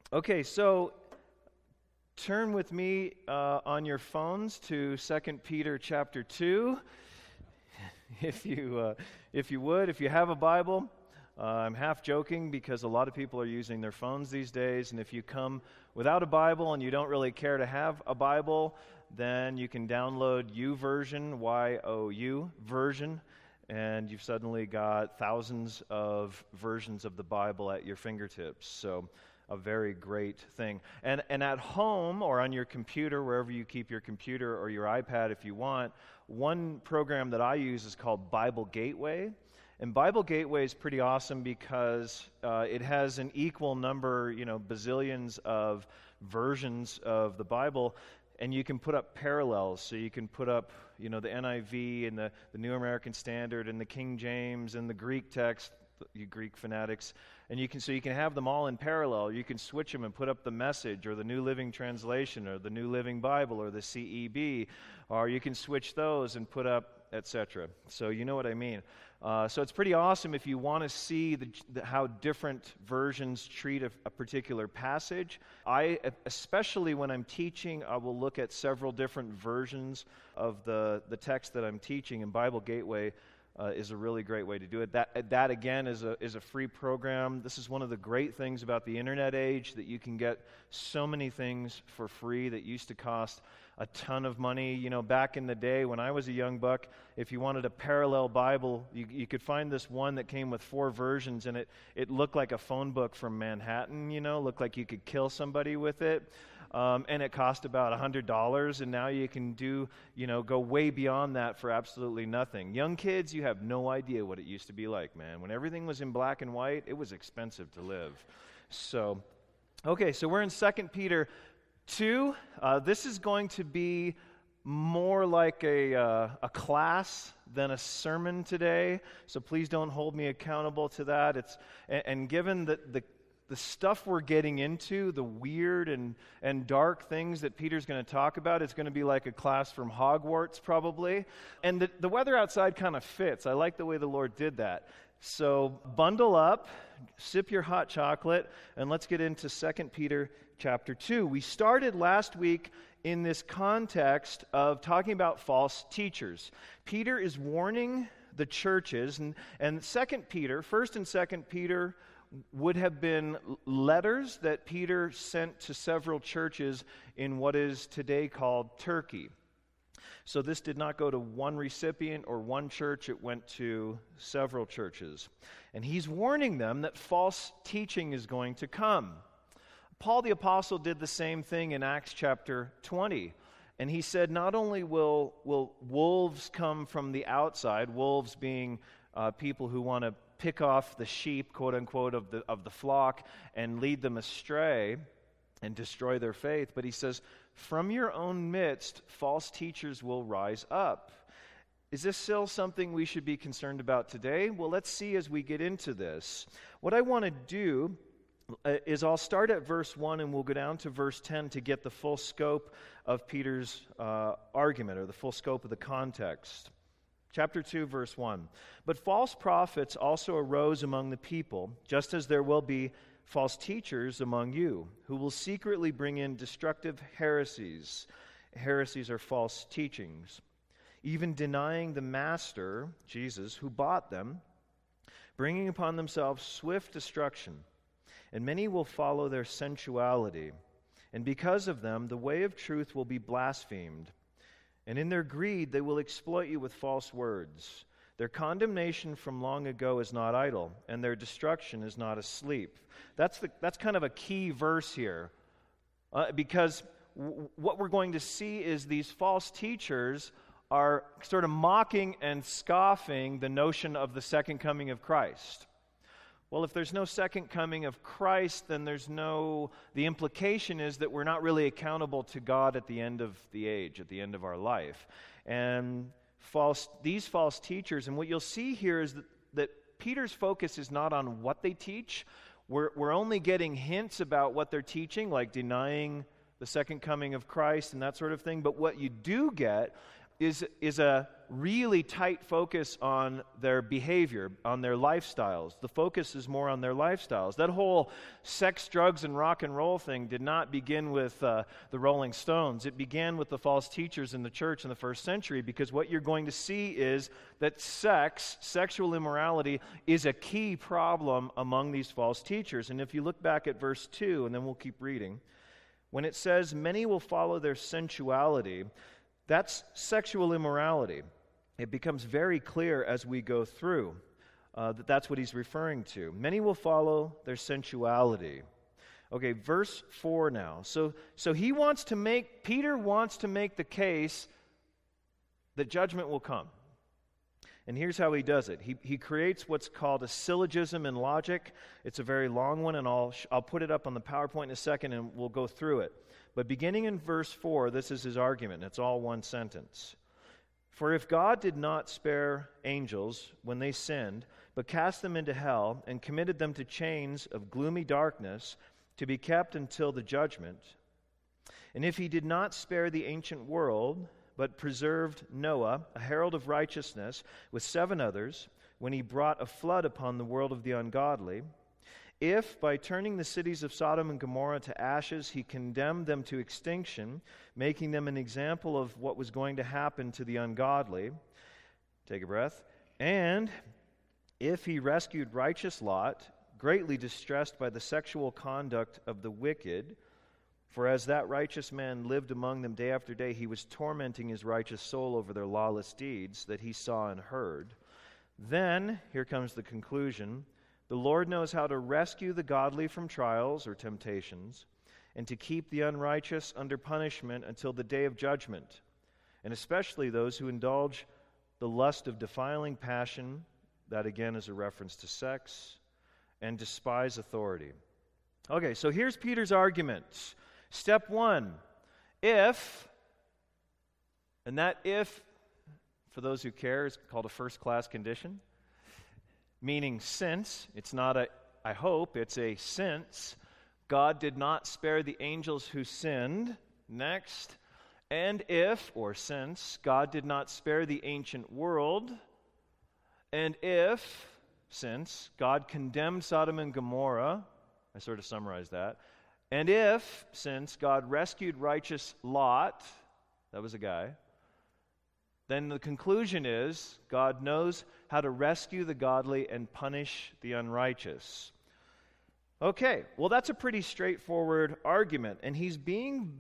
Okay, so turn with me on your phones to 2 Peter chapter 2, if you would. If you have a Bible, I'm half joking because a lot of people are using their phones these days, and if you come without a Bible and you don't really care to have a Bible, then you can download YouVersion, Y-O-U version, and you've suddenly got thousands of versions of the Bible at your fingertips. So a very great thing. And at home or on your computer, wherever you keep your computer or your iPad if you want, one program that I use is called Bible Gateway. And Bible Gateway is pretty awesome because it has an equal number, bazillions of versions of the Bible, and you can put up parallels. So you can put up, the NIV and the New American Standard and the King James and the Greek text, you Greek fanatics, and you can have them all in parallel. You can switch them and put up the Message or the New Living Translation or the New Living Bible or the CEB, or you can switch those and put up, etc. So you know what I mean. So it's pretty awesome if you want to see how different versions treat a particular passage. Especially when I'm teaching, I will look at several different versions of the text that I'm teaching, and Bible Gateway is a really great way to do it. That again is a free program. This is one of the great things about the internet age, that you can get so many things for free that used to cost a ton of money. Back in the day when I was a young buck, if you wanted a parallel Bible, you could find this one that came with 4 versions, and it looked like a phone book from Manhattan, looked like you could kill somebody with it. And it cost about $100, and now you can go way beyond that for absolutely nothing. Young kids, you have no idea what it used to be like, man. When everything was in black and white, it was expensive to live. So we're in 2 Peter 2. This is going to be more like a class than a sermon today, so please don't hold me accountable to that. And given the stuff we're getting into, the weird and dark things that Peter's going to talk about, it's going to be like a class from Hogwarts probably. And the weather outside kind of fits. I like the way the Lord did that. So bundle up, sip your hot chocolate, and let's get into 2 Peter chapter 2. We started last week in this context of talking about false teachers. Peter is warning the churches, and 2 Peter, 1st and 2nd Peter, would have been letters that Peter sent to several churches in what is today called Turkey. So this did not go to one recipient or one church, it went to several churches. And he's warning them that false teaching is going to come. Paul the Apostle did the same thing in Acts chapter 20. And he said not only will wolves come from the outside, wolves being people who want to pick off the sheep, quote unquote, of the flock and lead them astray and destroy their faith. But he says, from your own midst, false teachers will rise up. Is this still something we should be concerned about today? Well, let's see as we get into this. What I want to do is I'll start at verse 1 and we'll go down to verse 10 to get the full scope of Peter's argument, or the full scope of the context. Chapter 2, verse 1. But false prophets also arose among the people, just as there will be false teachers among you, who will secretly bring in destructive heresies. Heresies are false teachings, even denying the master, Jesus, who bought them, bringing upon themselves swift destruction. And many will follow their sensuality, and because of them the way of truth will be blasphemed. And in their greed they will exploit you with false words. Their condemnation from long ago is not idle, and their destruction is not asleep. That's kind of a key verse here, because what we're going to see is these false teachers are sort of mocking and scoffing the notion of the second coming of Christ. Well, if there's no second coming of Christ, then the implication is that we're not really accountable to God at the end of the age, at the end of our life. And these false teachers, and what you'll see here is that Peter's focus is not on what they teach. We're only getting hints about what they're teaching, like denying the second coming of Christ and that sort of thing. But what you do get is a really tight focus on their behavior, on their lifestyles. The focus is more on their lifestyles. That whole sex, drugs, and rock and roll thing did not begin with the Rolling Stones. It began with the false teachers in the church in the first century, because what you're going to see is that sexual immorality, is a key problem among these false teachers. And if you look back at verse 2, and then we'll keep reading, when it says, "Many will follow their sensuality," that's sexual immorality. It becomes very clear as we go through that's what he's referring to. Many will follow their sensuality. Okay, verse 4 now. So Peter wants to make the case that judgment will come. And here's how he does it. He creates what's called a syllogism in logic. It's a very long one, and I'll put it up on the PowerPoint in a second, and we'll go through it. But beginning in verse 4, this is his argument. It's all one sentence. "For if God did not spare angels when they sinned, but cast them into hell and committed them to chains of gloomy darkness to be kept until the judgment, and if he did not spare the ancient world, but preserved Noah, a herald of righteousness, with 7 others, when he brought a flood upon the world of the ungodly, if, by turning the cities of Sodom and Gomorrah to ashes, he condemned them to extinction, making them an example of what was going to happen to the ungodly," take a breath, "and if he rescued righteous Lot, greatly distressed by the sexual conduct of the wicked, for as that righteous man lived among them day after day, he was tormenting his righteous soul over their lawless deeds that he saw and heard. Then," here comes the conclusion, "the Lord knows how to rescue the godly from trials or temptations, and to keep the unrighteous under punishment until the day of judgment, and especially those who indulge the lust of defiling passion," that again is a reference to sex, "and despise authority." Okay, so here's Peter's argument. Step 1, if, and that if, for those who care, is called a first-class condition, meaning since. It's not a I hope, it's a since. God did not spare the angels who sinned. Next. And if, or since, God did not spare the ancient world. And if, since, God condemned Sodom and Gomorrah. I sort of summarized that. And if, since, God rescued righteous Lot. That was a guy. Then the conclusion is God knows how to rescue the godly and punish the unrighteous. Okay, well, that's a pretty straightforward argument, and he's being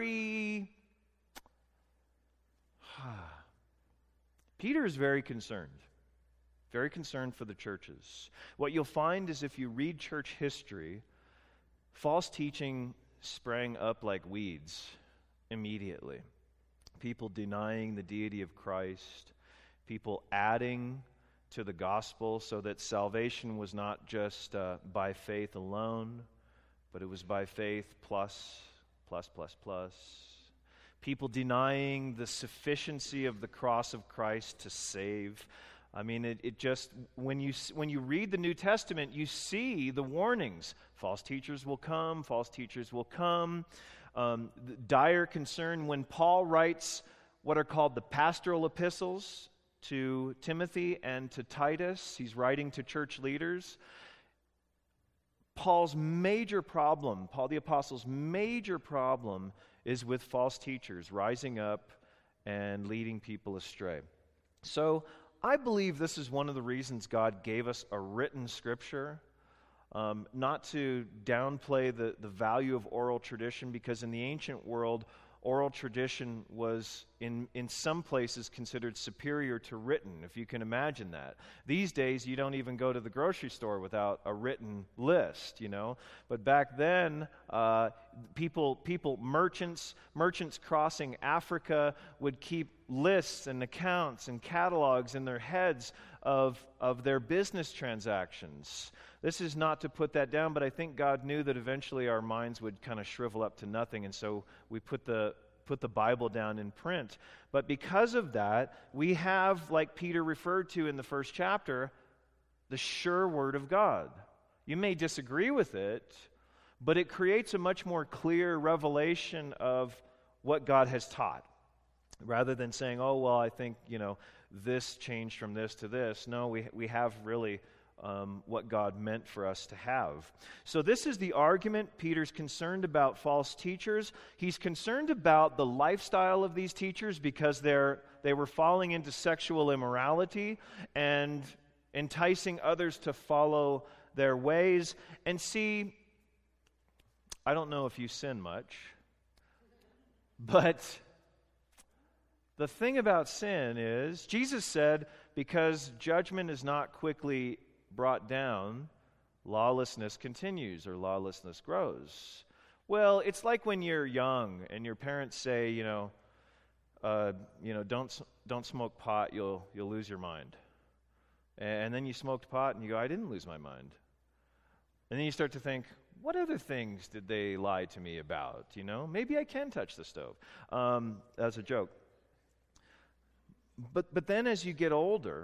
Peter is very concerned for the churches. What you'll find is if you read church history, false teaching sprang up like weeds immediately. People denying the deity of Christ, people adding to the gospel so that salvation was not just by faith alone, but it was by faith plus. People denying the sufficiency of the cross of Christ to save. I mean, it just, when you read the New Testament, you see the warnings. False teachers will come, dire concern when Paul writes what are called the pastoral epistles to Timothy and to Titus. He's writing to church leaders. Paul the apostle's major problem is with false teachers rising up and leading people astray. So I believe this is one of the reasons God gave us a written scripture, not to downplay the value of oral tradition, because in the ancient world, oral tradition was in some places considered superior to written, if you can imagine that. These days, you don't even go to the grocery store without a written list, you know. But back then, merchants crossing Africa would keep lists and accounts and catalogs in their heads of their business transactions. This is not to put that down, but I think God knew that eventually our minds would kind of shrivel up to nothing, and so we put the Bible down in print. But because of that, we have, like Peter referred to in the first chapter, the sure word of God. You may disagree with it, but it creates a much more clear revelation of what God has taught. Rather than saying, oh, well, I think, this changed from this to this. No, we have really what God meant for us to have. So this is the argument. Peter's concerned about false teachers. He's concerned about the lifestyle of these teachers because they were falling into sexual immorality and enticing others to follow their ways. And see, I don't know if you sin much, but the thing about sin is, Jesus said, because judgment is not quickly brought down, lawlessness continues or lawlessness grows. Well, it's like when you're young and your parents say, don't smoke pot, you'll lose your mind. And then you smoked pot and you go, I didn't lose my mind. And then you start to think, what other things did they lie to me about? Maybe I can touch the stove. That's a joke. But then as you get older,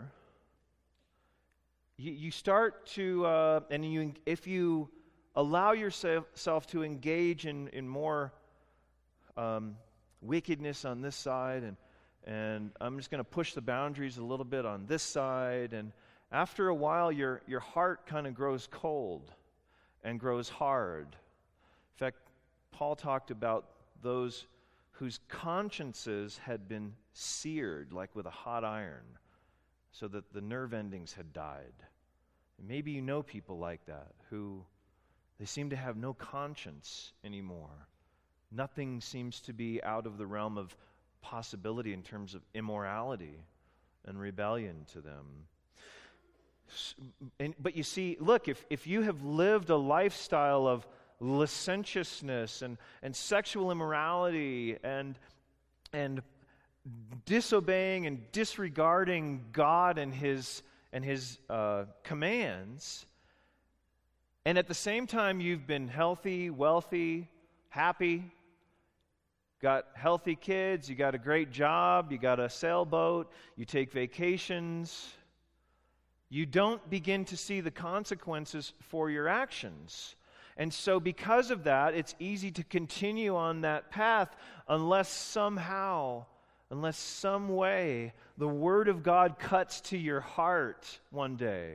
you start to, if you allow yourself to engage in more wickedness on this side, and I'm just going to push the boundaries a little bit on this side, and after a while your heart kind of grows cold and grows hard. In fact, Paul talked about those whose consciences had been seared like with a hot iron, so that the nerve endings had died. And maybe you know people like that, who they seem to have no conscience anymore. Nothing seems to be out of the realm of possibility in terms of immorality and rebellion to them. But you see, look, if you have lived a lifestyle of licentiousness and sexual immorality and disobeying and disregarding God and His commands, and at the same time you've been healthy, wealthy, happy, got healthy kids, you got a great job, you got a sailboat, you take vacations, you don't begin to see the consequences for your actions. And so because of that, it's easy to continue on that path unless some way, the Word of God cuts to your heart one day.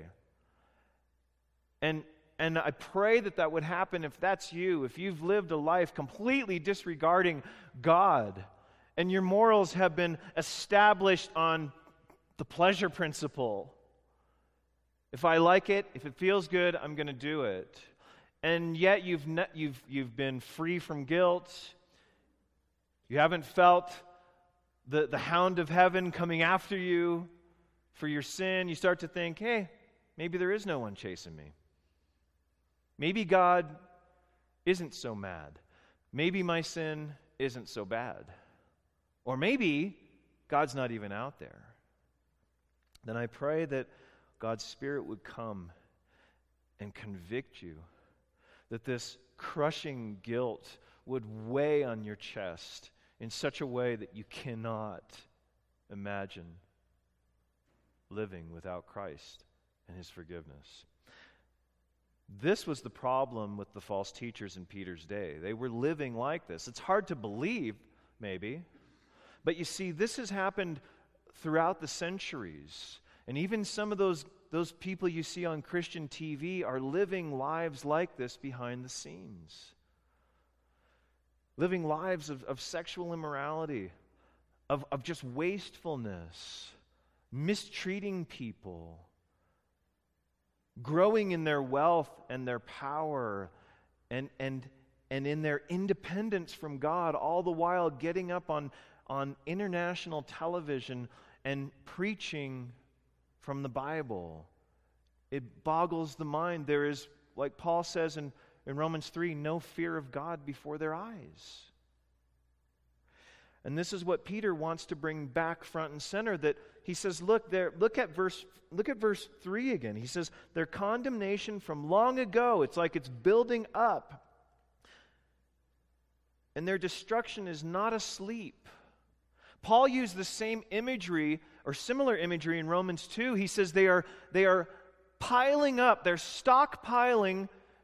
And I pray that would happen if that's you, if you've lived a life completely disregarding God, and your morals have been established on the pleasure principle. If I like it, if it feels good, I'm going to do it. And yet you've been free from guilt. You haven't felt the hound of heaven coming after you for your sin. You start to think, hey, maybe there is no one chasing me. Maybe God isn't so mad. Maybe my sin isn't so bad. Or maybe God's not even out there. Then I pray that God's Spirit would come and convict you, that this crushing guilt would weigh on your chest in such a way that you cannot imagine living without Christ and His forgiveness. This was the problem with the false teachers in Peter's day. They were living like this. It's hard to believe, maybe, but you see, this has happened throughout the centuries. And even some of those people you see on Christian TV are living lives like this behind the scenes. Living lives of sexual immorality, of just wastefulness, mistreating people, growing in their wealth and their power, and in their independence from God, all the while getting up on international television and preaching from the Bible. It boggles the mind. There is, like Paul says in Romans 3, no fear of God before their eyes. And this is what Peter wants to bring back front and center, that he says, look at verse 3 again. He says, their condemnation from long ago, it's like it's building up. And their destruction is not asleep. Paul used the same imagery or similar imagery in Romans 2. He says they are piling up, they're stockpiling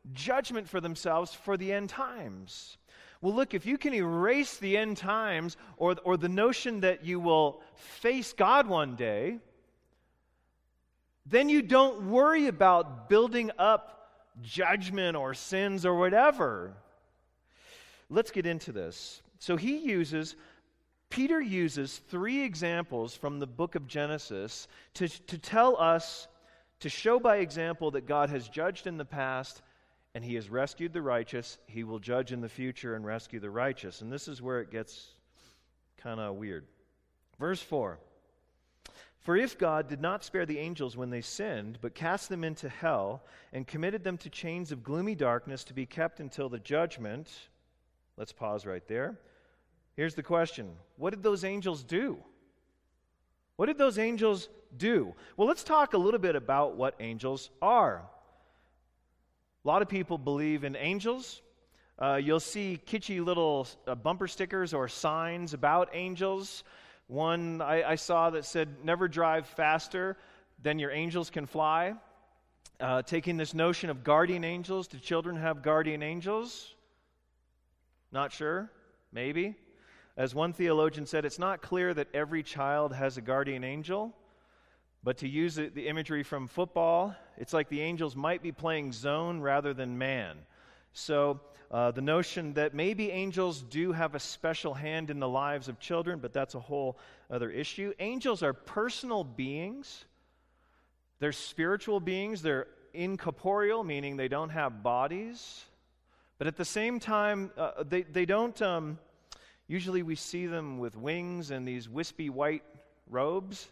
judgment for themselves for the end times. Well, look, if you can erase the end times or the notion that you will face God one day, then you don't worry about building up judgment or sins or whatever. Let's get into this. So Peter uses 3 examples from the book of Genesis to tell us, to show by example that God has judged in the past and he has rescued the righteous. He will judge in the future and rescue the righteous. And this is where it gets kind of weird. Verse 4. For if God did not spare the angels when they sinned, but cast them into hell and committed them to chains of gloomy darkness to be kept until the judgment. Let's pause right there. Here's the question. What did those angels do? What did those angels do? Well, let's talk a little bit about what angels are. A lot of people believe in angels. You'll see kitschy little bumper stickers or signs about angels. One I saw that said, never drive faster than your angels can fly. Taking this notion of guardian angels. Do children have guardian angels? Not sure. Maybe. As one theologian said, it's not clear that every child has a guardian angel. But to use the imagery from football, it's like the angels might be playing zone rather than man. So the notion that maybe angels do have a special hand in the lives of children, but that's a whole other issue. Angels are personal beings. They're spiritual beings. They're incorporeal, meaning they don't have bodies. But at the same time, they don't... Usually we see them with wings and these wispy white robes.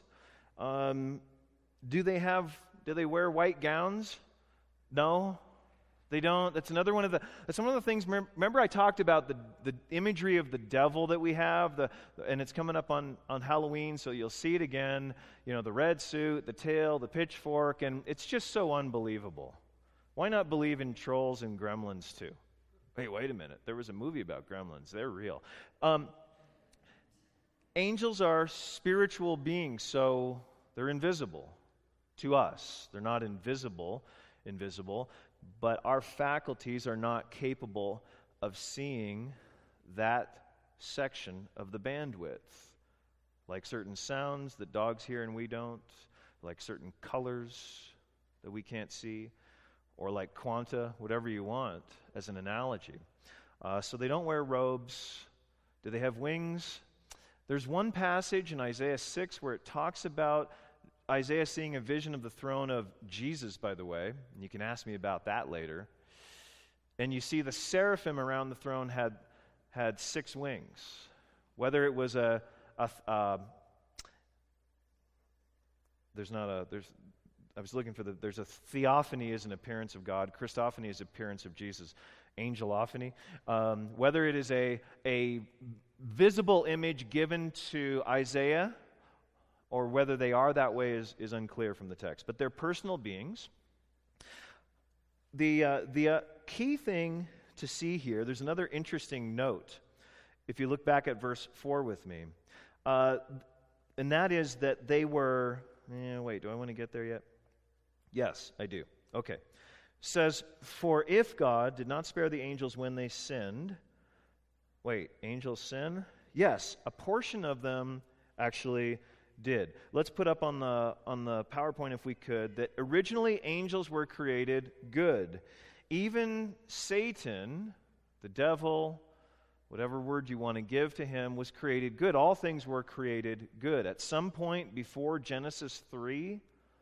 Do they wear white gowns? No, they don't. That's one of the things. Remember I talked about the imagery of the devil that we have, and it's coming up on Halloween, so you'll see it again. You know, the red suit, the tail, the pitchfork, and it's just so unbelievable. Why not believe in trolls and gremlins too? Hey, wait a minute. There was a movie about gremlins. They're real. Angels are spiritual beings, so they're invisible to us. They're not invisible, but our faculties are not capable of seeing that section of the bandwidth. Like certain sounds that dogs hear and we don't, like certain colors that we can't see, or like quanta, whatever you want as an analogy. So they don't wear robes. Do they have wings? There's one passage in Isaiah 6 where it talks about Isaiah seeing a vision of the throne of Jesus, by the way. And you can ask me about that later. And you see the seraphim around the throne had 6 wings. Whether it was there's a theophany is an appearance of God. Christophany is appearance of Jesus. Angelophany. Whether it is a visible image given to Isaiah or whether they are that way is unclear from the text. But they're personal beings. The key thing to see here, there's another interesting note. If you look back at verse 4 with me. And that is that they were... wait, do I want to get there yet? Yes, I do. Okay. Says, for if God did not spare the angels when they sinned... Wait, angels sin? Yes, a portion of them actually did. Let's put up on the PowerPoint, if we could, that originally angels were created good. Even Satan, the devil, whatever word you want to give to him, was created good. All things were created good. At some point before Genesis 3,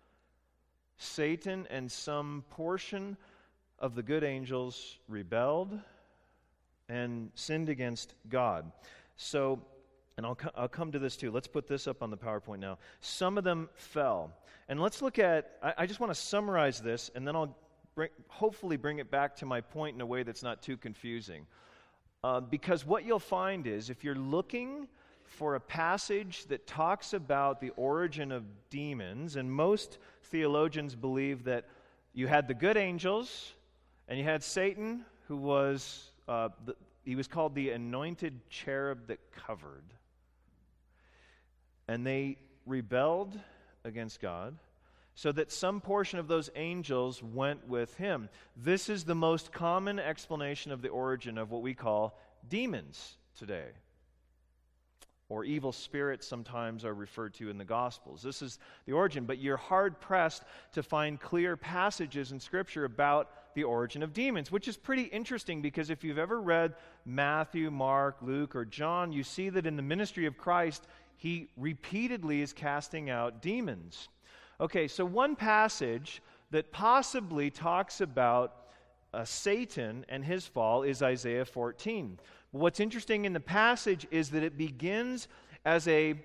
Satan and some portion of the good angels rebelled and sinned against God. So, and I'll come to this too. Let's put this up on the PowerPoint now. Some of them fell. And let's look at, I just want to summarize this, and then I'll hopefully bring it back to my point in a way that's not too confusing. Because what you'll find is, if you're looking for a passage that talks about the origin of demons, and most theologians believe that you had the good angels, and you had Satan, who was... he was called the anointed cherub that covered. And they rebelled against God. so that some portion of those angels went with him. This is the most common explanation of the origin of what we call demons today. Or evil spirits sometimes are referred to in the Gospels. This is the origin, but you're hard-pressed to find clear passages in Scripture about the origin of demons, which is pretty interesting because if you've ever read Matthew, Mark, Luke, or John, you see that in the ministry of Christ, he repeatedly is casting out demons. Okay, so one passage that possibly talks about Satan and his fall is Isaiah 14. What's interesting in the passage is that it begins as a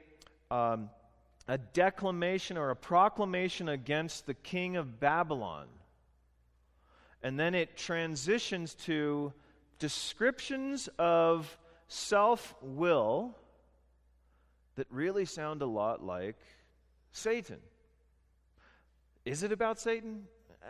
declamation or a proclamation against the king of Babylon. And then it transitions to descriptions of self-will that really sound a lot like Satan. Is it about Satan?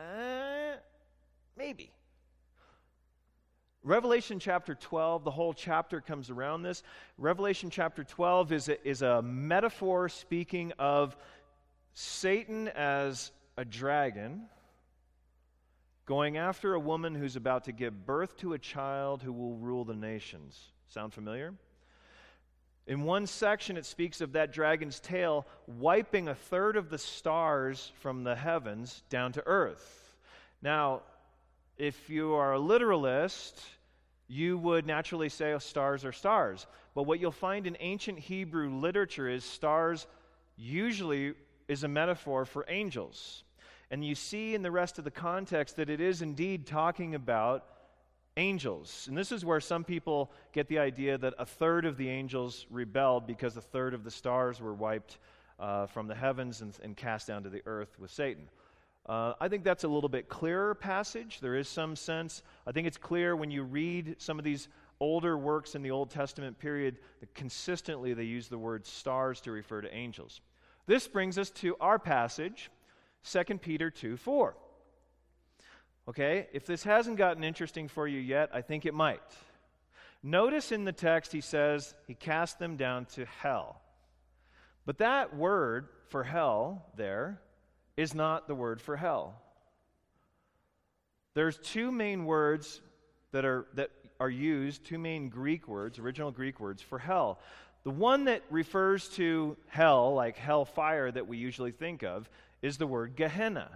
Maybe. Revelation chapter 12, the whole chapter comes around this. Revelation chapter 12 is a metaphor speaking of Satan as a dragon going after a woman who's about to give birth to a child who will rule the nations. Sound familiar? In one section, it speaks of that dragon's tail wiping a third of the stars from the heavens down to earth. Now, if you are a literalist, you would naturally say, oh, stars are stars. But what you'll find in ancient Hebrew literature is stars usually is a metaphor for angels. And you see in the rest of the context that it is indeed talking about angels. And this is where some people get the idea that a third of the angels rebelled because a third of the stars were wiped from the heavens and cast down to the earth with Satan. I think that's a little bit clearer passage. There is some sense. I think it's clear when you read some of these older works in the Old Testament period that consistently they use the word stars to refer to angels. This brings us to our passage, 2 Peter 2:4. Okay, if this hasn't gotten interesting for you yet, I think it might. Notice in the text he says he cast them down to hell. But that word for hell there is not the word for hell. There's two main words that are used, two main Greek words, original Greek words for hell. The one that refers to hell, like hellfire that we usually think of, is the word Gehenna.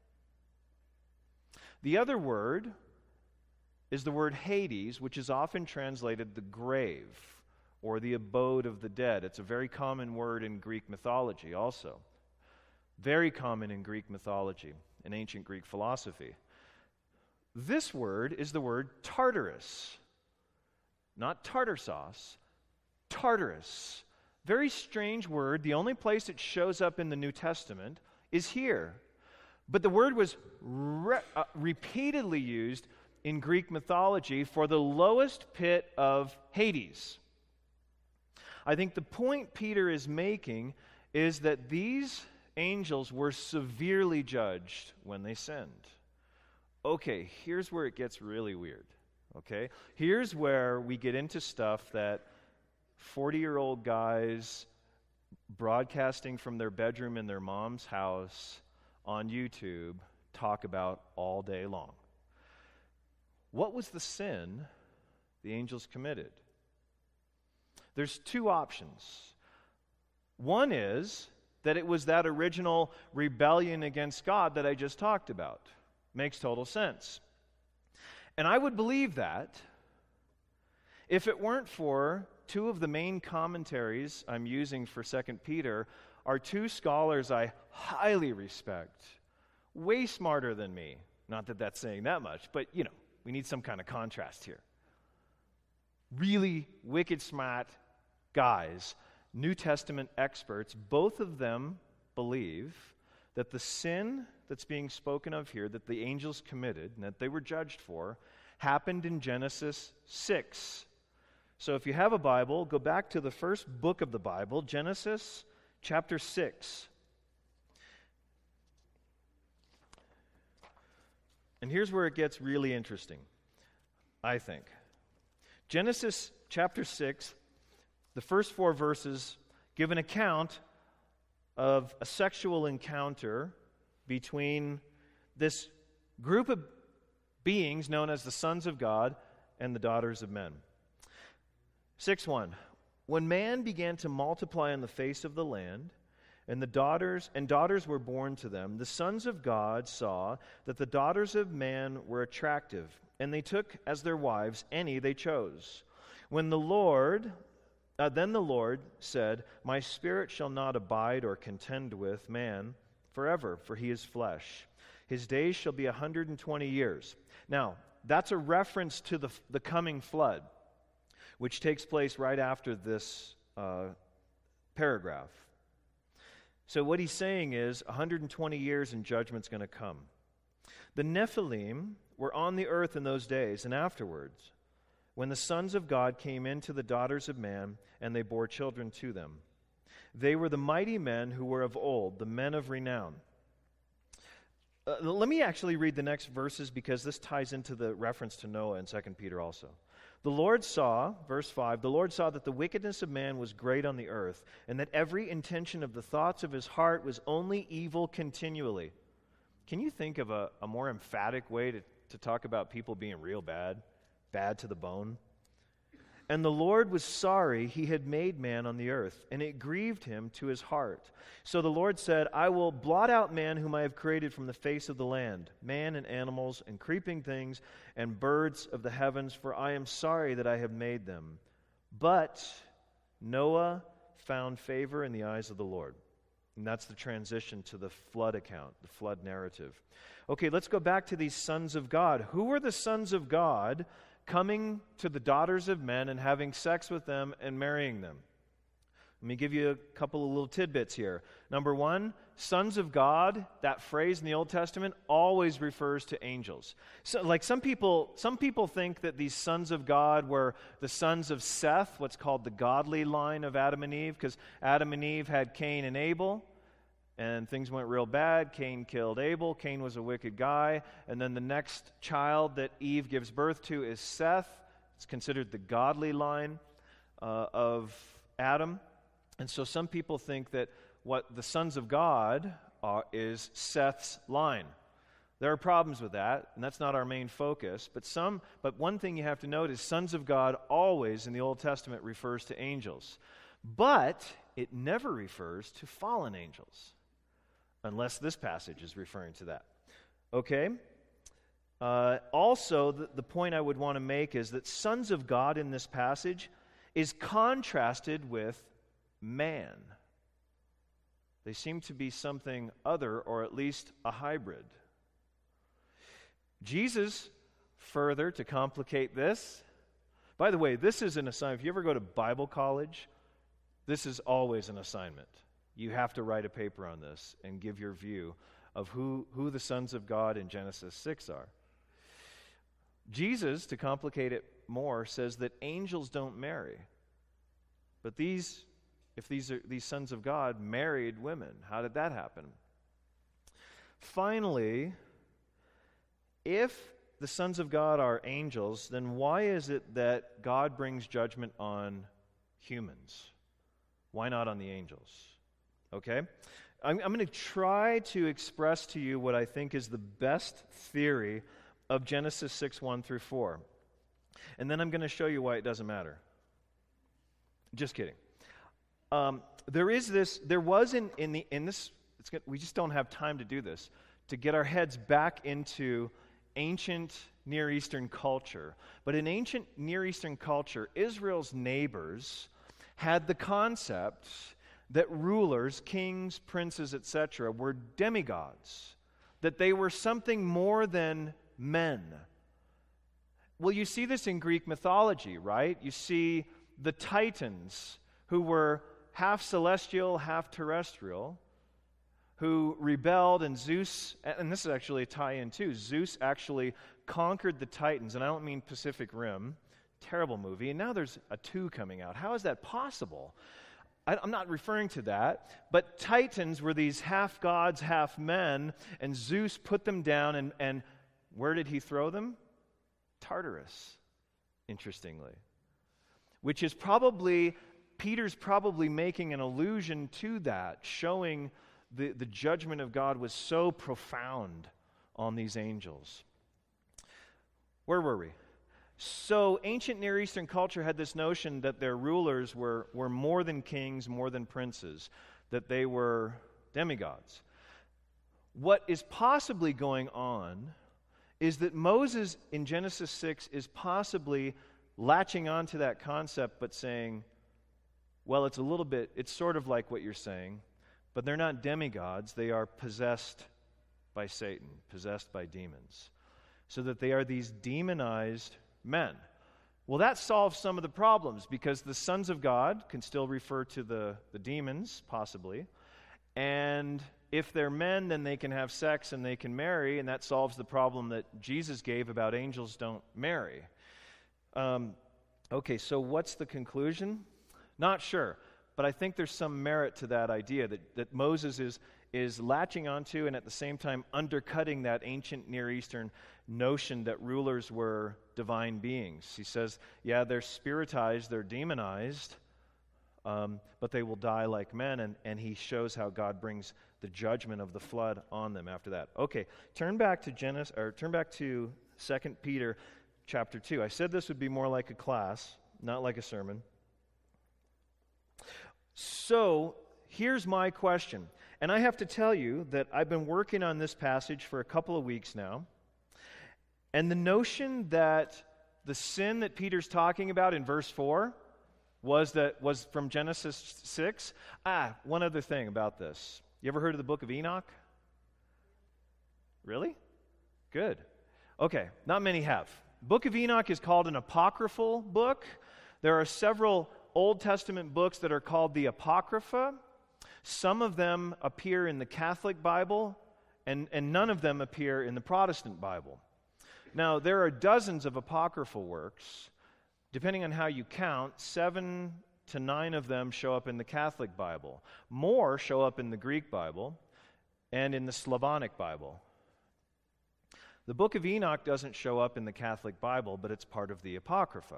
The other word is the word Hades, which is often translated the grave or the abode of the dead. It's a very common word in Greek mythology also. Very common in Greek mythology, in ancient Greek philosophy. This word is the word Tartarus. Not tartar sauce, Tartarus. Very strange word. The only place it shows up in the New Testament is here. But the word was repeatedly used in Greek mythology for the lowest pit of Hades. I think the point Peter is making is that these angels were severely judged when they sinned. Okay, here's where it gets really weird. Okay? Here's where we get into stuff that 40-year-old guys broadcasting from their bedroom in their mom's house on YouTube talk about all day long. What was the sin the angels committed? There's two options. One is that it was that original rebellion against God that I just talked about. Makes total sense. And I would believe that if it weren't for two of the main commentaries I'm using for 2 Peter are two scholars I highly respect, way smarter than me. Not that that's saying that much, but, we need some kind of contrast here. Really wicked smart guys, New Testament experts, both of them believe that the sin that's being spoken of here, that the angels committed and that they were judged for, happened in Genesis 6. So if you have a Bible, go back to the first book of the Bible, Genesis chapter 6. And here's where it gets really interesting, I think. Genesis chapter 6, the first 4 verses give an account of a sexual encounter between this group of beings known as the sons of God and the daughters of men. 6:1. When man began to multiply on the face of the land, and daughters were born to them, the sons of God saw that the daughters of man were attractive, and they took as their wives any they chose. Then the Lord said, "My spirit shall not abide or contend with man forever, for he is flesh. His days shall be 120 years." Now, that's a reference to the coming flood, which takes place right after this paragraph. So what he's saying is 120 years and judgment's going to come. The Nephilim were on the earth in those days and afterwards, when the sons of God came into the daughters of man, and they bore children to them. They were the mighty men who were of old, the men of renown. Let me actually read the next verses, because this ties into the reference to Noah in 2 Peter also. The Lord saw, verse 5, the Lord saw that the wickedness of man was great on the earth, and that every intention of the thoughts of his heart was only evil continually. Can you think of a more emphatic way to talk about people being real bad to the bone? And the Lord was sorry he had made man on the earth, and it grieved him to his heart. So the Lord said, "I will blot out man whom I have created from the face of the land, man and animals and creeping things and birds of the heavens, for I am sorry that I have made them." But Noah found favor in the eyes of the Lord. And that's the transition to the flood account, the flood narrative. Okay, let's go back to these sons of God. Who were the sons of God coming to the daughters of men and having sex with them and marrying them? Let me give you a couple of little tidbits here. Number one, sons of God, that phrase in the Old Testament always refers to angels. So, like some people think that these sons of God were the sons of Seth, what's called the godly line of Adam and Eve, because Adam and Eve had Cain and Abel, and things went real bad. Cain killed Abel. Cain was a wicked guy. And then the next child that Eve gives birth to is Seth. It's considered the godly line of Adam. And so some people think that what the sons of God are is Seth's line. There are problems with that, and that's not our main focus. But one thing you have to note is sons of God always in the Old Testament refers to angels. But it never refers to fallen angels, unless this passage is referring to that. Okay? Also, the point I would want to make is that sons of God in this passage is contrasted with man. They seem to be something other, or at least a hybrid. Jesus, further to complicate this, by the way, this is an assignment. If you ever go to Bible college, this is always an assignment. You have to write a paper on this and give your view of who the sons of God in Genesis 6 are. Jesus, to complicate it more, says that angels don't marry. But if these sons of God married women, how did that happen? Finally, if the sons of God are angels, then why is it that God brings judgment on humans? Why not on the angels? Okay? I'm going to try to express to you what I think is the best theory of Genesis 6:1 through 4. And then I'm going to show you why it doesn't matter. Just kidding. We just don't have time to do this, to get our heads back into ancient Near Eastern culture. But in ancient Near Eastern culture, Israel's neighbors had the concept that rulers, kings, princes, etc., were demigods, that they were something more than men. Well, you see this in Greek mythology, right? You see the Titans, who were half celestial, half terrestrial, who rebelled, and Zeus, and this is actually a tie-in too, Zeus actually conquered the Titans, and I don't mean Pacific Rim, terrible movie, and now there's a 2 coming out. How is that possible? I'm not referring to that, but Titans were these half gods, half men, and Zeus put them down, and where did he throw them? Tartarus, interestingly. Which is Peter's probably making an allusion to that, showing the judgment of God was so profound on these angels. Where were we? So ancient Near Eastern culture had this notion that their rulers were more than kings, more than princes, that they were demigods. What is possibly going on is that Moses in Genesis 6 is possibly latching onto that concept but saying, well, it's sort of like what you're saying, but they're not demigods, they are possessed by Satan, possessed by demons, so that they are these demonized men. Well, that solves some of the problems, because the sons of God can still refer to the demons, possibly, and if they're men, then they can have sex and they can marry, and that solves the problem that Jesus gave about angels don't marry. Okay, so what's the conclusion? Not sure, but I think there's some merit to that idea that Moses is latching onto and at the same time undercutting that ancient Near Eastern notion that rulers were divine beings. He says, yeah, they're spiritized, they're demonized, but they will die like men, and he shows how God brings the judgment of the flood on them after that. Okay, turn back to 2 Peter chapter 2. I said this would be more like a class, not like a sermon. So, here's my question. And I have to tell you that I've been working on this passage for a couple of weeks now. And the notion that the sin that Peter's talking about in verse 4 was from Genesis 6. One other thing about this. You ever heard of the book of Enoch? Really? Good. Okay, not many have. Book of Enoch is called an apocryphal book. There are several Old Testament books that are called the Apocrypha. Some of them appear in the Catholic Bible, and none of them appear in the Protestant Bible. Now, there are dozens of apocryphal works. Depending on how you count, 7 to 9 of them show up in the Catholic Bible. More show up in the Greek Bible and in the Slavonic Bible. The book of Enoch doesn't show up in the Catholic Bible, but it's part of the Apocrypha.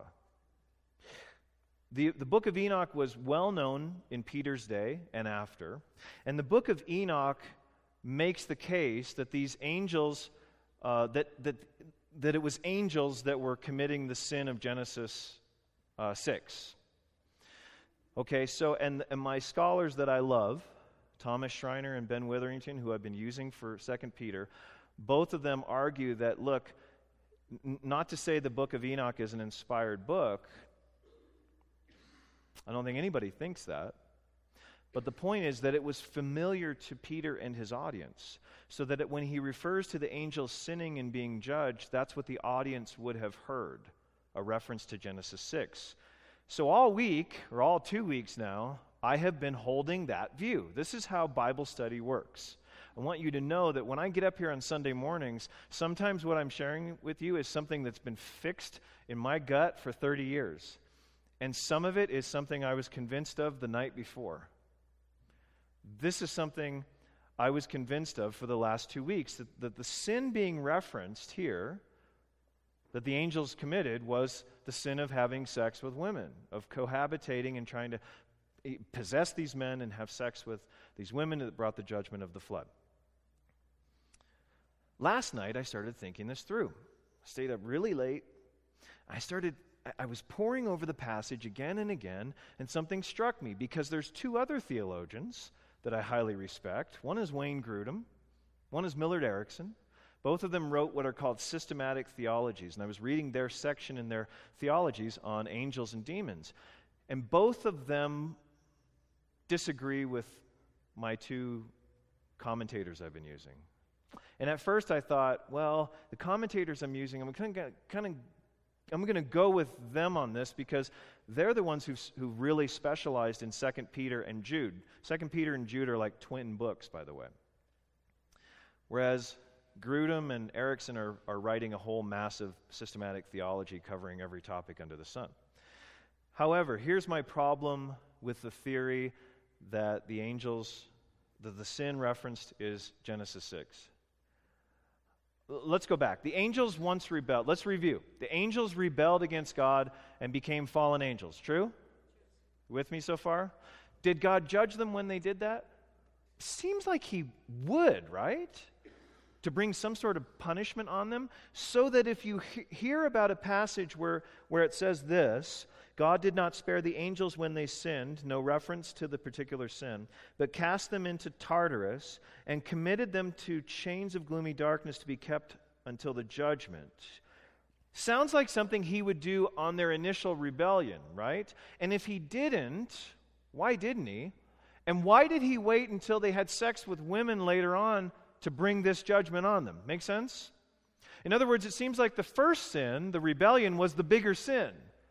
The book of Enoch was well known in Peter's day and after, and the book of Enoch makes the case that these angels, that it was angels that were committing the sin of Genesis 6. Okay, so, and my scholars that I love, Thomas Schreiner and Ben Witherington, who I've been using for 2 Peter, both of them argue that, look, not to say the book of Enoch is an inspired book. I don't think anybody thinks that. But the point is that it was familiar to Peter and his audience, so that when he refers to the angels sinning and being judged, that's what the audience would have heard, a reference to Genesis 6. So all week, or all 2 weeks now, I have been holding that view. This is how Bible study works. I want you to know that when I get up here on Sunday mornings, sometimes what I'm sharing with you is something that's been fixed in my gut for 30 years. And some of it is something I was convinced of the night before. This is something I was convinced of for the last 2 weeks, that the sin being referenced here, that the angels committed, was the sin of having sex with women, of cohabitating and trying to possess these men and have sex with these women that brought the judgment of the flood. Last night, I started thinking this through. I stayed up really late. I was poring over the passage again and again, and something struck me, because there's 2 other theologians that I highly respect. One is Wayne Grudem. One is Millard Erickson. Both of them wrote what are called systematic theologies, and I was reading their section in their theologies on angels and demons. And both of them disagree with my 2 commentators I've been using. And at first I thought, well, the commentators I'm using, I'm going to go with them on this, because they're the ones who really specialized in 2 Peter and Jude. 2 Peter and Jude are like twin books, by the way. Whereas Grudem and Erickson are writing a whole massive systematic theology covering every topic under the sun. However, here's my problem with the theory that the angels, that the sin referenced is Genesis 6. Let's go back. The angels once rebelled. Let's review. The angels rebelled against God and became fallen angels. True? With me so far? Did God judge them when they did that? seems like he would, right? To bring some sort of punishment on them, so that if you hear about a passage where it says this, God did not spare the angels when they sinned, no reference to the particular sin, but cast them into Tartarus and committed them to chains of gloomy darkness to be kept until the judgment. Sounds like something he would do on their initial rebellion, right? And if he didn't, why didn't he? And why did he wait until they had sex with women later on to bring this judgment on them? Make sense? In other words, it seems like the first sin, the rebellion, was the bigger sin.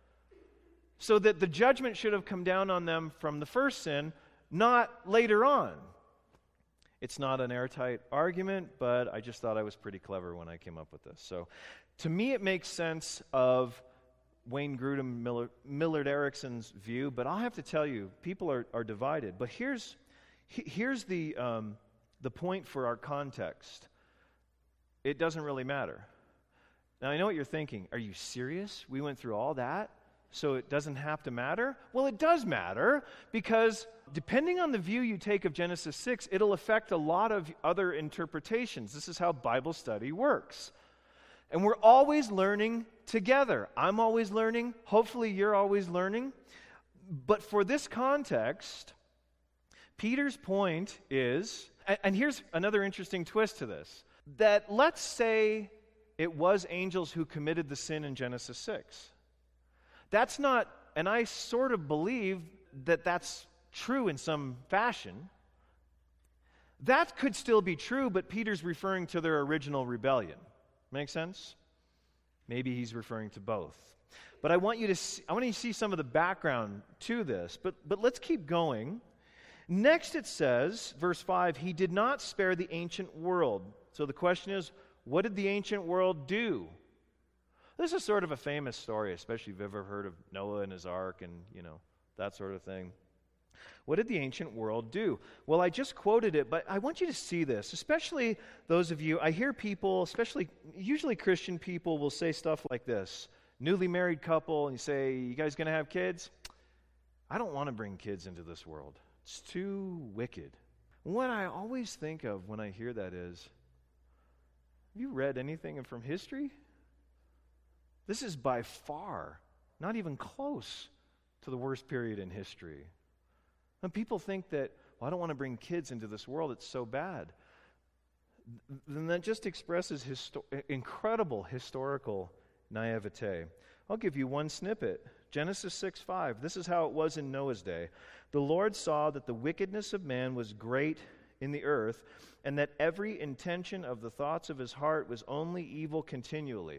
So that the judgment should have come down on them from the first sin, not later on. It's not an airtight argument, but I just thought I was pretty clever when I came up with this. So to me, it makes sense of Wayne Grudem, Millard Erickson's view, but I'll have to tell you, people are divided. But here's the point for our context. It doesn't really matter. Now, I know what you're thinking. Are you serious? We went through all that, so it doesn't have to matter? Well, it does matter, because depending on the view you take of Genesis 6, it'll affect a lot of other interpretations. This is how Bible study works. And we're always learning together. I'm always learning. Hopefully you're always learning. But for this context, Peter's point is, and here's another interesting twist to this, that let's say it was angels who committed the sin in Genesis 6. That's not, and I sort of believe that that's true in some fashion. That could still be true, but Peter's referring to their original rebellion. Make sense? Maybe he's referring to both. But I want you to see some of the background to this. But let's keep going. Next it says, verse 5, he did not spare the ancient world. So the question is, what did the ancient world do? This is sort of a famous story, especially if you've ever heard of Noah and his ark and, that sort of thing. What did the ancient world do? Well, I just quoted it, but I want you to see this, especially those of you, I hear people, usually Christian people, will say stuff like this. Newly married couple, and you say, you guys going to have kids? I don't want to bring kids into this world. It's too wicked. What I always think of when I hear that is, have you read anything from history? This is by far not even close to the worst period in history. And people think that, I don't want to bring kids into this world, it's so bad. Then that just expresses incredible historical naivete. I'll give you one snippet. Genesis 6:5. This is how it was in Noah's day. The Lord saw that the wickedness of man was great in the earth, and that every intention of the thoughts of his heart was only evil continually.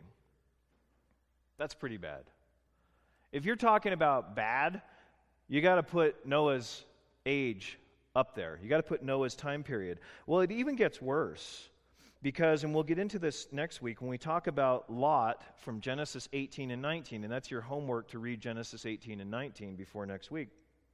That's pretty bad. If you're talking about bad, you got to put Noah's age up there. You got to put Noah's time period. Well, it even gets worse because, and we'll get into this next week when we talk about Lot from Genesis 18 and 19, and that's your homework to read Genesis 18 and 19 before next week.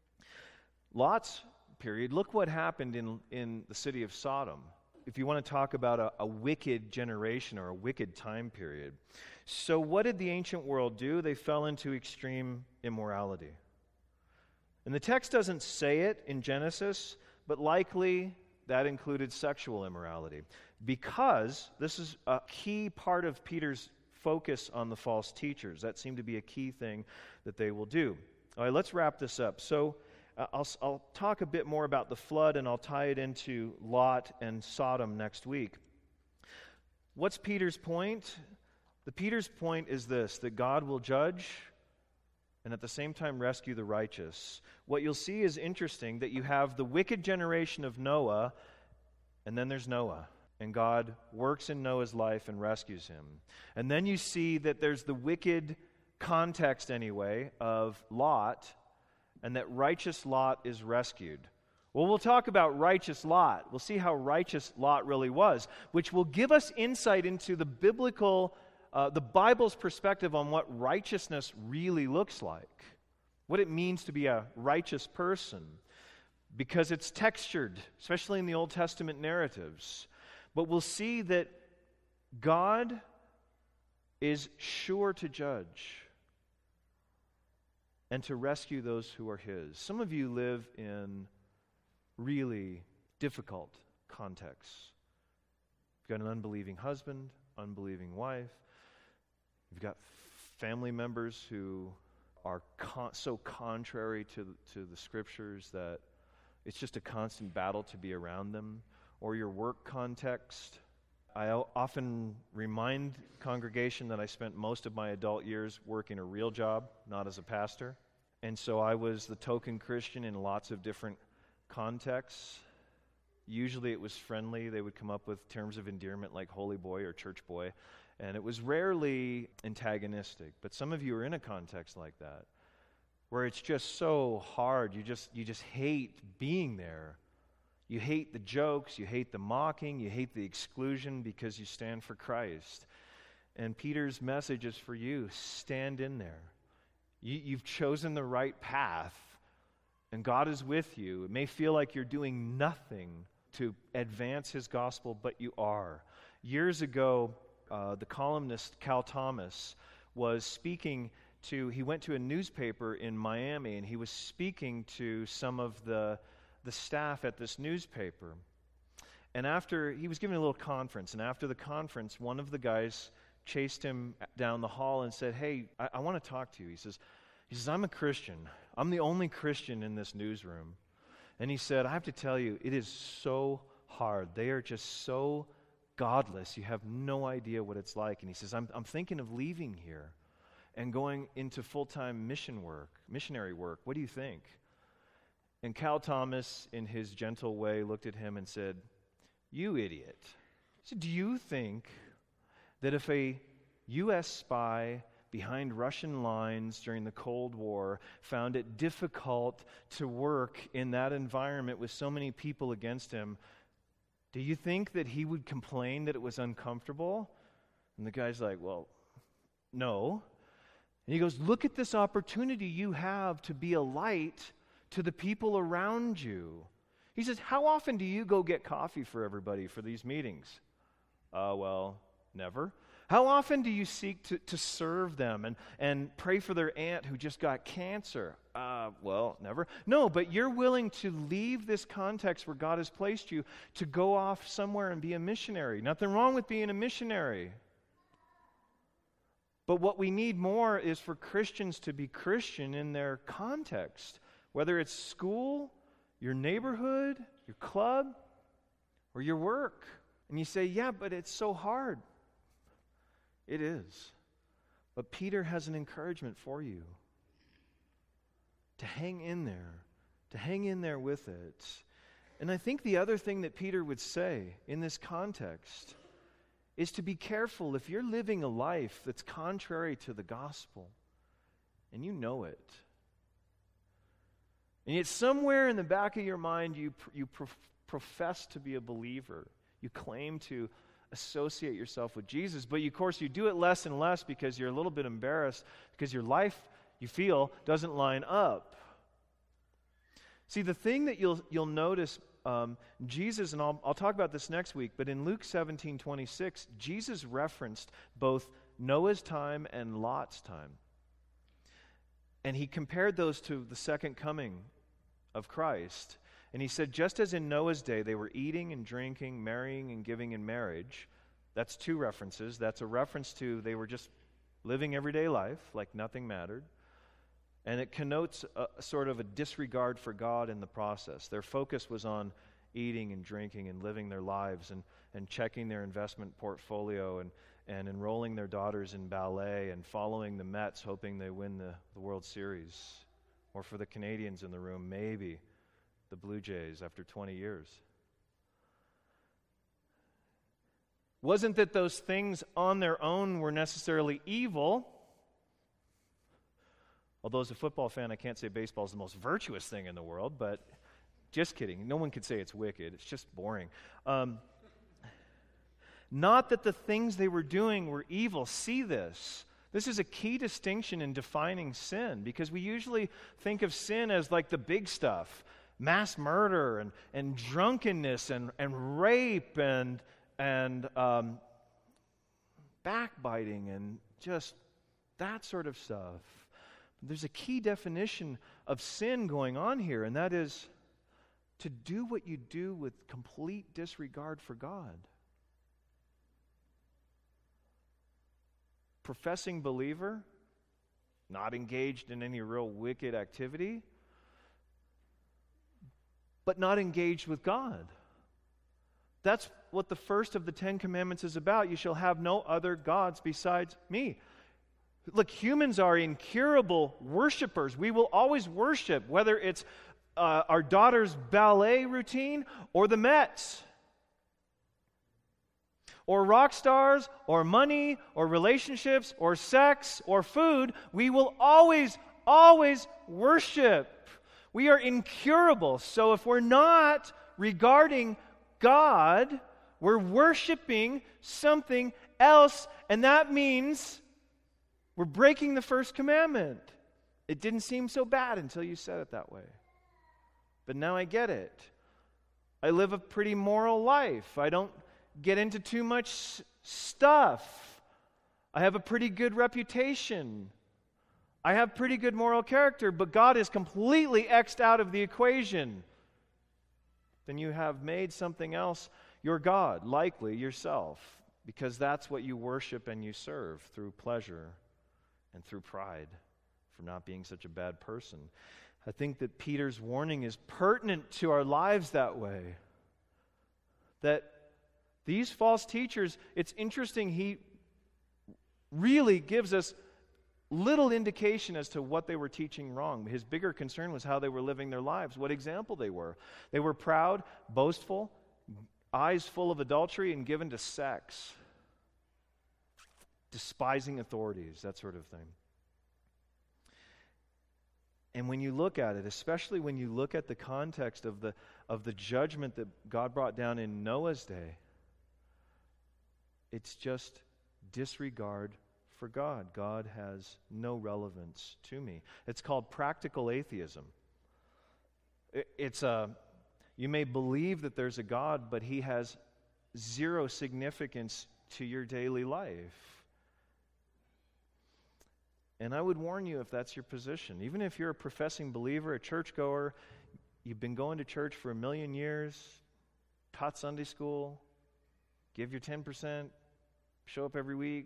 Lot's period, look what happened in the city of Sodom. If you want to talk about a wicked generation or a wicked time period. So what did the ancient world do? They fell into extreme immorality. And the text doesn't say it in Genesis, but likely that included sexual immorality. Because this is a key part of Peter's focus on the false teachers. That seemed to be a key thing that they will do. All right, let's wrap this up. So I'll talk a bit more about the flood, and I'll tie it into Lot and Sodom next week. What's Peter's point? Peter's point is this, that God will judge and at the same time rescue the righteous. What you'll see is interesting, that you have the wicked generation of Noah, and then there's Noah. And God works in Noah's life and rescues him. And then you see that there's the wicked context, anyway, of Lot, and that righteous Lot is rescued. Well, we'll talk about righteous Lot. We'll see how righteous Lot really was, which will give us insight into the Bible's perspective on what righteousness really looks like, what it means to be a righteous person, because it's textured, especially in the Old Testament narratives. But we'll see that God is sure to judge and to rescue those who are His. Some of you live in really difficult contexts. You've got an unbelieving husband, unbelieving wife. You've got family members who are so contrary to the Scriptures that it's just a constant battle to be around them. Or your work context. I often remind congregation that I spent most of my adult years working a real job, not as a pastor. And so I was the token Christian in lots of different contexts. Usually it was friendly. They would come up with terms of endearment like holy boy or church boy. And it was rarely antagonistic. But some of you are in a context like that, where it's just so hard. You just hate being there. You hate the jokes, you hate the mocking, you hate the exclusion because you stand for Christ. And Peter's message is for you. Stand in there. You've chosen the right path, and God is with you. It may feel like you're doing nothing to advance His gospel, but you are. Years ago, the columnist Cal Thomas was speaking he went to a newspaper in Miami, and he was speaking to some of the staff at this newspaper. And he was giving a little conference, and after the conference, one of the guys chased him down the hall and said, "Hey, I want to talk to you." He says, "I'm a Christian. I'm the only Christian in this newsroom." And he said, "I have to tell you, it is so hard. They are just so godless. You have no idea what it's like." And he says, I'm thinking of leaving here and going into full-time missionary work. What do you think?" And Cal Thomas, in his gentle way, looked at him and said, "You idiot." He said, "Do you think that if a U.S. spy behind Russian lines during the Cold War found it difficult to work in that environment with so many people against him, do you think that he would complain that it was uncomfortable?" And the guy's like, "Well, no." And he goes, "Look at this opportunity you have to be a light to the people around you." He says, "How often do you go get coffee for everybody for these meetings?" Well, never." "How often do you seek to serve them and pray for their aunt who just got cancer?" Well, never." "No, but you're willing to leave this context where God has placed you to go off somewhere and be a missionary. Nothing wrong with being a missionary. But what we need more is for Christians to be Christian in their context. Whether it's school, your neighborhood, your club, or your work." And you say, "Yeah, but it's so hard." It is. But Peter has an encouragement for you. To hang in there with it. And I think the other thing that Peter would say in this context is to be careful if you're living a life that's contrary to the gospel, and you know it. And yet somewhere in the back of your mind, you profess to be a believer. You claim to associate yourself with Jesus, but of course you do it less and less because you're a little bit embarrassed because your life, you feel, doesn't line up. See, the thing that you'll notice, Jesus, and I'll talk about this next week, but in Luke 17:26, Jesus referenced both Noah's time and Lot's time. And he compared those to the second coming of Christ. And he said, just as in Noah's day they were eating and drinking, marrying and giving in marriage, that's two references. That's a reference to they were just living everyday life like nothing mattered. And it connotes a sort of a disregard for God in the process. Their focus was on eating and drinking and living their lives and checking their investment portfolio and enrolling their daughters in ballet and following the Mets hoping they win the World Series. Or for the Canadians in the room, maybe the Blue Jays after 20 years. Wasn't that those things on their own were necessarily evil. Although as a football fan, I can't say baseball is the most virtuous thing in the world, but just kidding. No one could say it's wicked. It's just boring. Not that the things they were doing were evil. See this. This is a key distinction in defining sin, because we usually think of sin as like the big stuff. Mass murder and drunkenness and rape and backbiting and just that sort of stuff. There's a key definition of sin going on here, and that is to do what you do with complete disregard for God. Professing believer, not engaged in any real wicked activity, but not engaged with God. That's what the first of the 10 Commandments is about. You shall have no other gods besides me. Look, humans are incurable worshipers. We will always worship, whether it's our daughter's ballet routine or the Mets, or rock stars, or money, or relationships, or sex, or food. We will always worship. We are incurable. So if we're not regarding God, we're worshiping something else, and that means we're breaking the first commandment. It didn't seem so bad until you said it that way. But now I get it. I live a pretty moral life. I don't get into too much stuff. I have a pretty good reputation. I have pretty good moral character, but God is completely X'd out of the equation. Then you have made something else your God, likely yourself, because that's what you worship and you serve through pleasure and through pride for not being such a bad person. I think that Peter's warning is pertinent to our lives that way. That these false teachers, it's interesting, he really gives us little indication as to what they were teaching wrong. His bigger concern was how they were living their lives, what example they were. They were proud, boastful, eyes full of adultery, and given to sex. Despising authorities, that sort of thing. And when you look at it, especially when you look at the context of the judgment that God brought down in Noah's day, it's just disregard for God. God has no relevance to me. It's called practical atheism. You may believe that there's a God, but he has zero significance to your daily life. And I would warn you if that's your position. Even if you're a professing believer, a churchgoer, you've been going to church for 1,000,000 years, taught Sunday school, give your 10%, show up every week,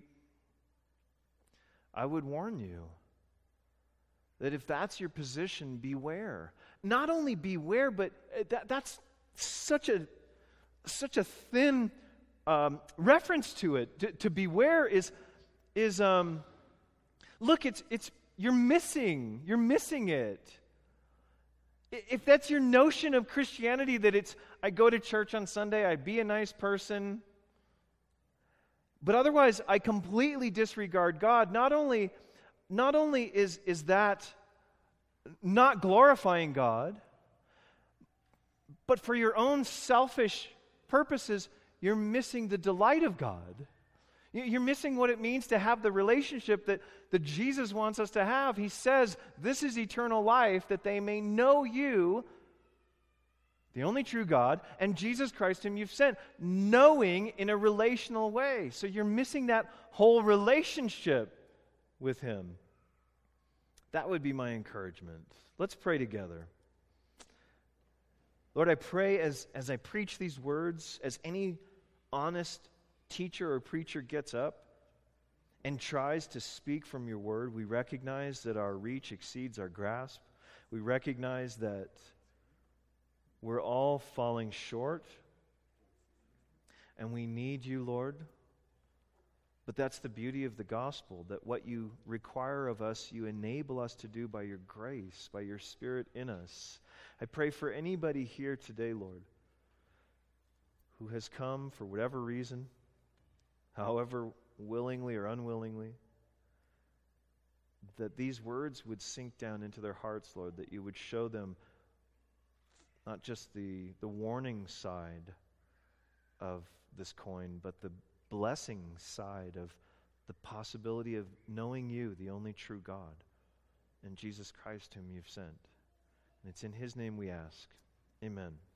I would warn you that if that's your position, beware. Not only beware, but that's such a thin reference to it. To beware is look, it's you're missing it. If that's your notion of Christianity, that it's I go to church on Sunday, I be a nice person, but otherwise I completely disregard God, not only is that not glorifying God, but for your own selfish purposes, you're missing the delight of God. You're missing what it means to have the relationship that Jesus wants us to have. He says, this is eternal life, that they may know you, the only true God, and Jesus Christ whom you've sent, knowing in a relational way. So you're missing that whole relationship with him. That would be my encouragement. Let's pray together. Lord, I pray as I preach these words, as any honest teacher or preacher gets up and tries to speak from your word, we recognize that our reach exceeds our grasp. We recognize that we're all falling short, and we need you, Lord. But that's the beauty of the gospel, that what you require of us, you enable us to do by your grace, by your Spirit in us. I pray for anybody here today, Lord, who has come for whatever reason, however willingly or unwillingly, that these words would sink down into their hearts, Lord, that you would show them not just the warning side of this coin, but the blessing side of the possibility of knowing you, the only true God, and Jesus Christ whom you've sent. And it's in his name we ask. Amen.